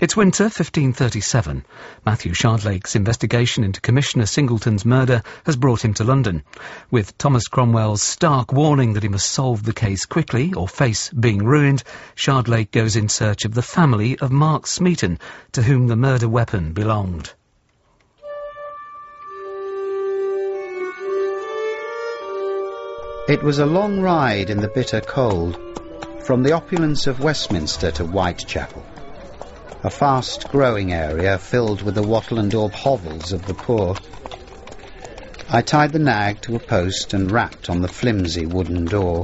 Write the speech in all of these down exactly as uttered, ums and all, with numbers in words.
It's winter fifteen thirty-seven. Matthew Shardlake's investigation into Commissioner Singleton's murder has brought him to London. With Thomas Cromwell's stark warning that he must solve the case quickly or face being ruined, Shardlake goes in search of the family of Mark Smeaton, to whom the murder weapon belonged. It was a long ride in the bitter cold, from the opulence of Westminster to Whitechapel, a fast-growing area filled with the wattle and daub hovels of the poor. I tied the nag to a post and rapped on the flimsy wooden door.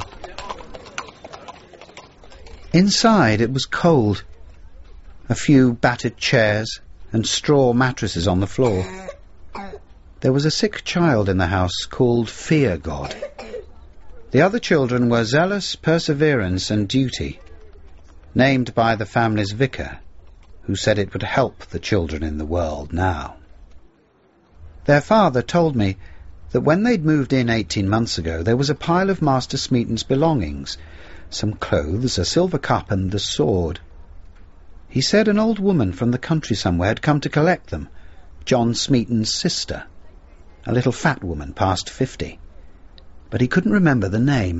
Inside it was cold. A few battered chairs and straw mattresses on the floor. There was a sick child in the house called Fear God. The other children were Zealous, Perseverance and Duty, named by the family's vicar, who said it would help the children in the world now. Their father told me that when they'd moved in eighteen months ago, there was a pile of Master Smeaton's belongings, some clothes, a silver cup and the sword. He said an old woman from the country somewhere had come to collect them, John Smeaton's sister, a little fat woman past fifty. But he couldn't remember the name.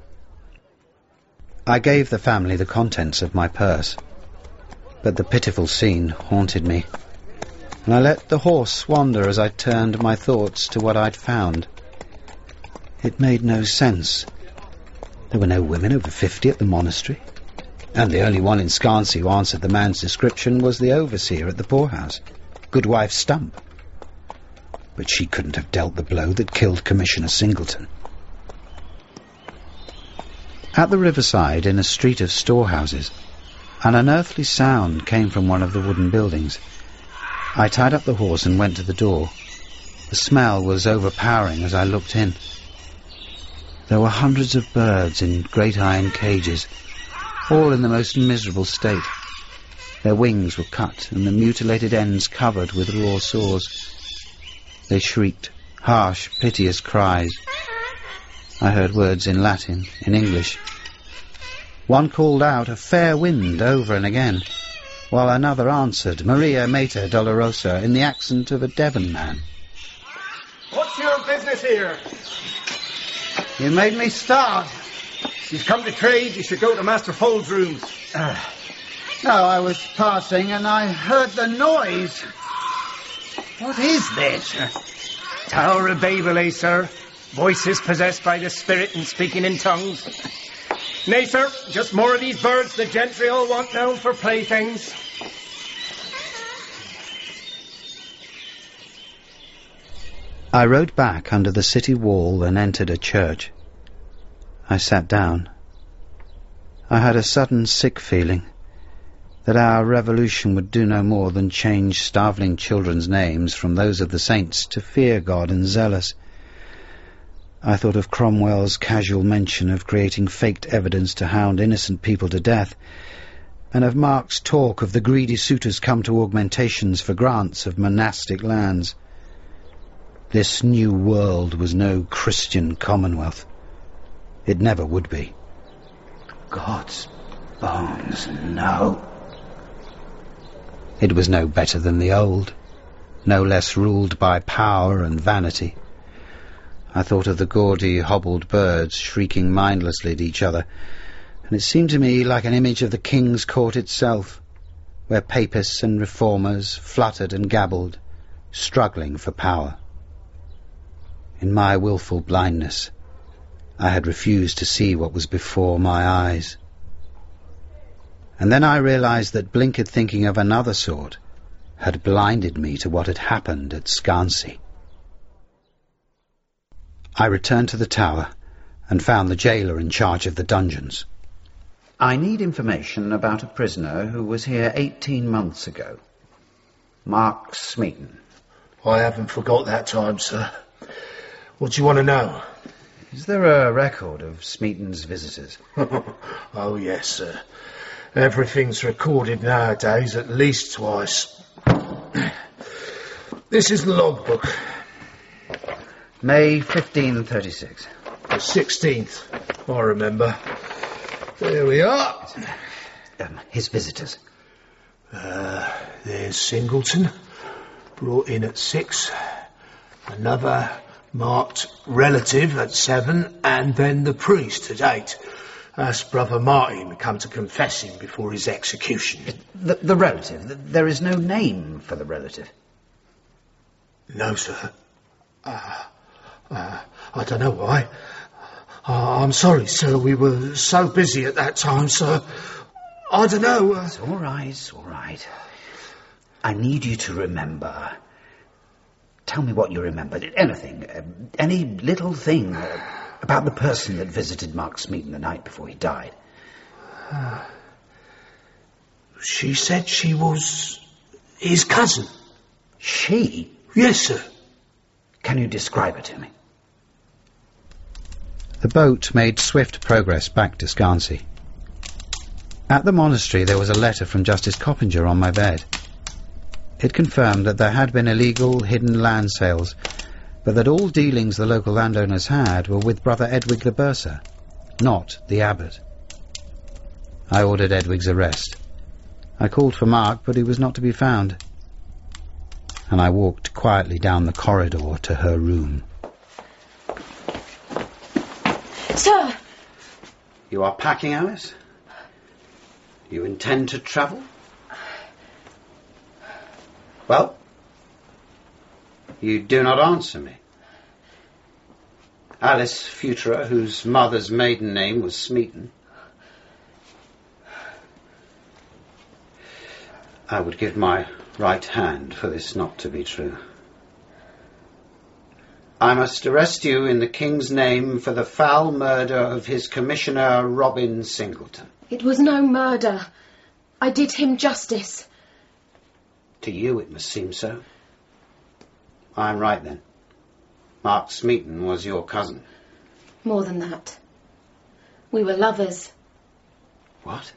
I gave the family the contents of my purse, but the pitiful scene haunted me, and I let the horse wander as I turned my thoughts to what I'd found. It made no sense. There were no women over fifty at the monastery, and the only one in Scansea who answered the man's description was the overseer at the poorhouse, Goodwife Stump. But she couldn't have dealt the blow that killed Commissioner Singleton. At the riverside, in a street of storehouses, an unearthly sound came from one of the wooden buildings. I tied up the horse and went to the door. The smell was overpowering as I looked in. There were hundreds of birds in great iron cages, all in the most miserable state. Their wings were cut and the mutilated ends covered with raw sores. They shrieked, harsh, piteous cries. I heard words in Latin, in English. One called out a fair wind over and again, while another answered, Maria Mater Dolorosa, in the accent of a Devon man. What's your business here? You made me start. She's come to trade, you should go to Master Fold's rooms. Uh, no, I was passing and I heard the noise. What is this? Tower of Babel, eh, sir? Voices possessed by the spirit and speaking in tongues. Nay, sir, just more of these birds the gentry all want now for playthings. I rode back under the city wall and entered a church. I sat down. I had a sudden sick feeling that our revolution would do no more than change starveling children's names from those of the saints to Fear God and Zealous. I thought of Cromwell's casual mention of creating faked evidence to hound innocent people to death, and of Mark's talk of the greedy suitors come to augmentations for grants of monastic lands. This new world was no Christian commonwealth. It never would be. God's bones, no. It was no better than the old, no less ruled by power and vanity. I thought of the gaudy, hobbled birds shrieking mindlessly at each other, and it seemed to me like an image of the King's Court itself, where papists and reformers fluttered and gabbled, struggling for power. In my wilful blindness, I had refused to see what was before my eyes. And then I realized that blinkered thinking of another sort had blinded me to what had happened at Scansea. I returned to the tower and found the jailer in charge of the dungeons. I need information about a prisoner who was here eighteen months ago. Mark Smeaton. I haven't forgot that time, sir. What do you want to know? Is there a record of Smeaton's visitors? Oh, yes, sir. Everything's recorded nowadays at least twice. This is the logbook. May fifteen thirty-six. The sixteenth, I remember. There we are. Um, his visitors. Uh, there's Singleton, brought in at six. Another marked relative at seven, and then the priest at eight. That's Brother Martin come to confess him before his execution. The, the relative? The, there is no name for the relative? No, sir. Uh, uh, I don't know why. Uh, I'm sorry, sir. We were so busy at that time, sir. I don't know. Uh... It's all right, it's all right. I need you to remember. Tell me what you remember. Anything. Uh, any little thing uh, about the person that visited Mark Smeaton the night before he died. Uh, she said she was his cousin. She? Yes, sir. Can you describe her to me? The boat made swift progress back to Scansea. At the monastery there was a letter from Justice Coppinger on my bed. It confirmed that there had been illegal, hidden land sales, but that all dealings the local landowners had were with Brother Edwig the Bursar, not the abbot. I ordered Edwig's arrest. I called for Mark, but he was not to be found. And I walked quietly down the corridor to her room. Sir! You are packing, Alice? You intend to travel? Well? You do not answer me. Alice Futura, whose mother's maiden name was Smeaton. I would give my right hand for this not to be true. I must arrest you in the King's name for the foul murder of his commissioner, Robin Singleton. It was no murder. I did him justice. To you it must seem so. I am right then. Mark Smeaton was your cousin. More than that. We were lovers. What?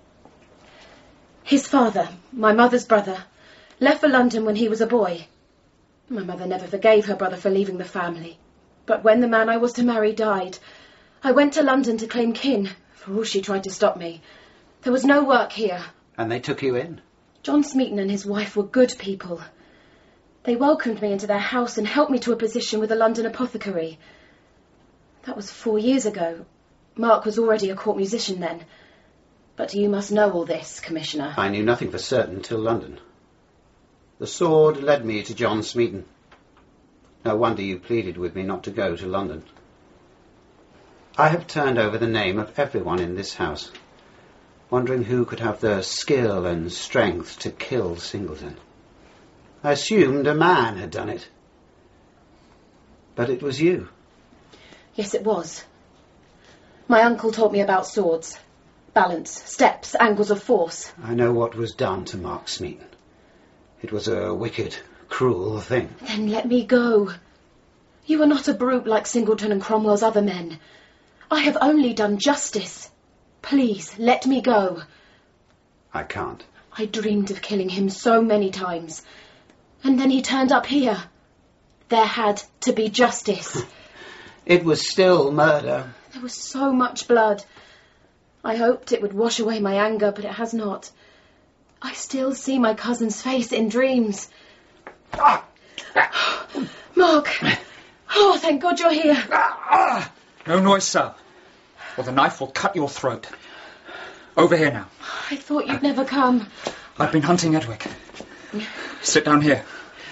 His father, my mother's brother, left for London when he was a boy. My mother never forgave her brother for leaving the family. But when the man I was to marry died, I went to London to claim kin, for all she tried to stop me. There was no work here. And they took you in? John Smeaton and his wife were good people. They welcomed me into their house and helped me to a position with a London apothecary. That was four years ago. Mark was already a court musician then. But you must know all this, Commissioner. I knew nothing for certain till London. The sword led me to John Smeaton. No wonder you pleaded with me not to go to London. I have turned over the name of everyone in this house, wondering who could have the skill and strength to kill Singleton. I assumed a man had done it. But it was you. Yes, it was. My uncle taught me about swords. Balance, steps, angles of force. I know what was done to Mark Smeaton. It was a wicked, cruel thing. Then let me go. You are not a brute like Singleton and Cromwell's other men. I have only done justice. Please, let me go. I can't. I dreamed of killing him so many times. And then he turned up here. There had to be justice. It was still murder. There was so much blood. I hoped it would wash away my anger, but it has not. I still see my cousin's face in dreams. Ah. Mark! Oh, thank God you're here. Ah. No noise, sir, or the knife will cut your throat. Over here now. I thought you'd never come. I've been hunting Edwig. Sit down here.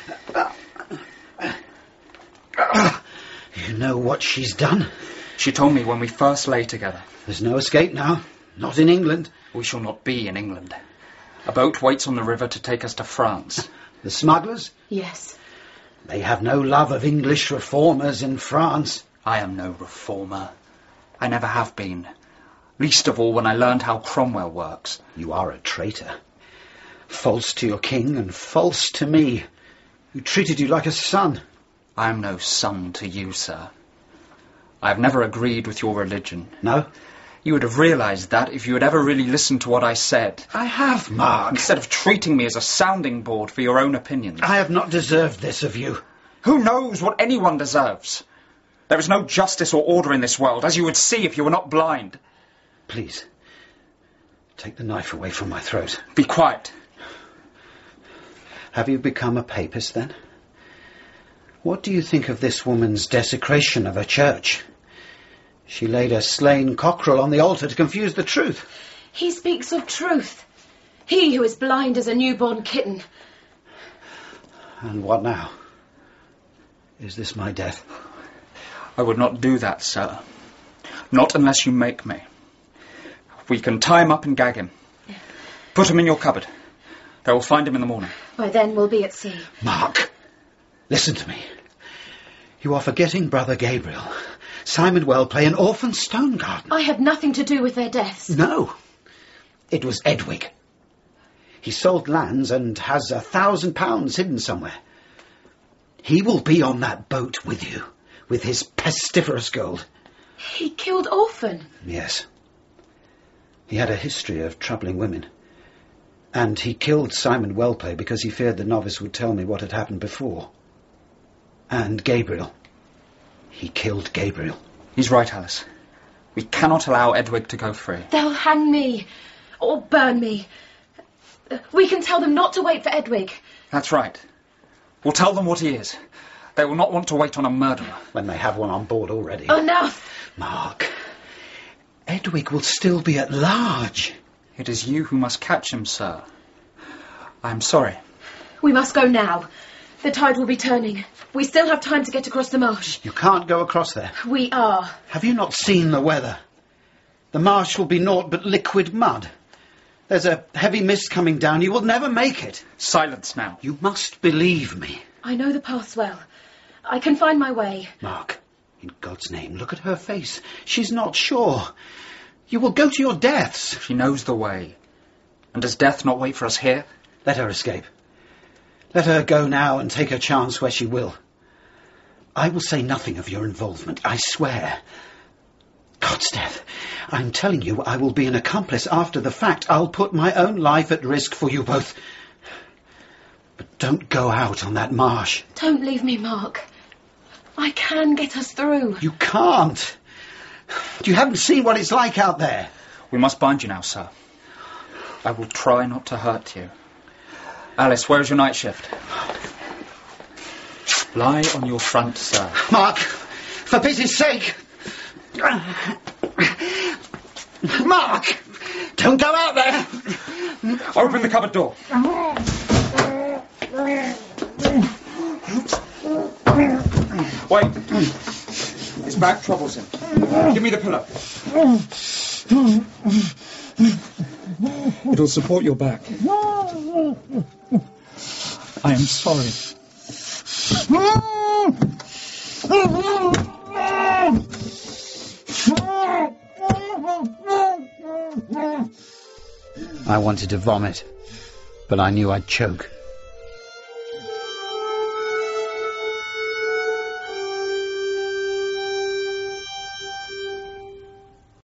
You know what she's done? She told me when we first lay together. There's no escape now. Not in England. We shall not be in England. A boat waits on the river to take us to France. The smugglers? Yes. They have no love of English reformers in France. I am no reformer. I never have been. Least of all when I learned how Cromwell works. You are a traitor. False to your king and false to me, who treated you like a son. I am no son to you, sir. I have never agreed with your religion. No? You would have realised that if you had ever really listened to what I said. I have, Mark. Instead of treating me as a sounding board for your own opinions. I have not deserved this of you. Who knows what anyone deserves? There is no justice or order in this world, as you would see if you were not blind. Please, take the knife away from my throat. Be quiet. Have you become a papist, then? What do you think of this woman's desecration of her church? She laid a slain cockerel on the altar to confuse the truth. He speaks of truth. He who is blind as a newborn kitten. And what now? Is this my death? I would not do that, sir. Not unless you make me. We can tie him up and gag him. Put him in your cupboard. They will find him in the morning. By then we'll be at sea. Mark, listen to me. You are forgetting Brother Gabriel, Simon Wellplay, and Orphan Stonegarden. I had nothing to do with their deaths. No. It was Edwig. He sold lands and has a thousand pounds hidden somewhere. He will be on that boat with you, with his pestiferous gold. He killed Orphan? Yes. He had a history of troubling women. And he killed Simon Wellplay because he feared the novice would tell me what had happened before. And Gabriel. He killed Gabriel. He's right, Alice. We cannot allow Edwig to go free. They'll hang me. Or burn me. We can tell them not to wait for Edwig. That's right. We'll tell them what he is. They will not want to wait on a murderer. When they have one on board already. Enough! Mark, Edwig will still be at large. It is you who must catch him, sir. I am sorry. We must go now. The tide will be turning. We still have time to get across the marsh. You can't go across there. We are. Have you not seen the weather? The marsh will be naught but liquid mud. There's a heavy mist coming down. You will never make it. Silence now. You must believe me. I know the paths well. I can find my way. Mark, in God's name, look at her face. She's not sure. You will go to your deaths. She knows the way. And does death not wait for us here? Let her escape. Let her go now and take her chance where she will. I will say nothing of your involvement, I swear. God's death, I'm telling you, I will be an accomplice after the fact. I'll put my own life at risk for you both. But don't go out on that marsh. Don't leave me, Mark. I can get us through. You can't. You haven't seen what it's like out there. We must bind you now, sir. I will try not to hurt you. Alice, where is your night shift? Lie on your front, sir. Mark, for pity's sake. Mark, don't go out there. Open the cupboard door. Wait. His back troubles him. Give me the pillow. It'll support your back. I am sorry. I wanted to vomit, but I knew I'd choke.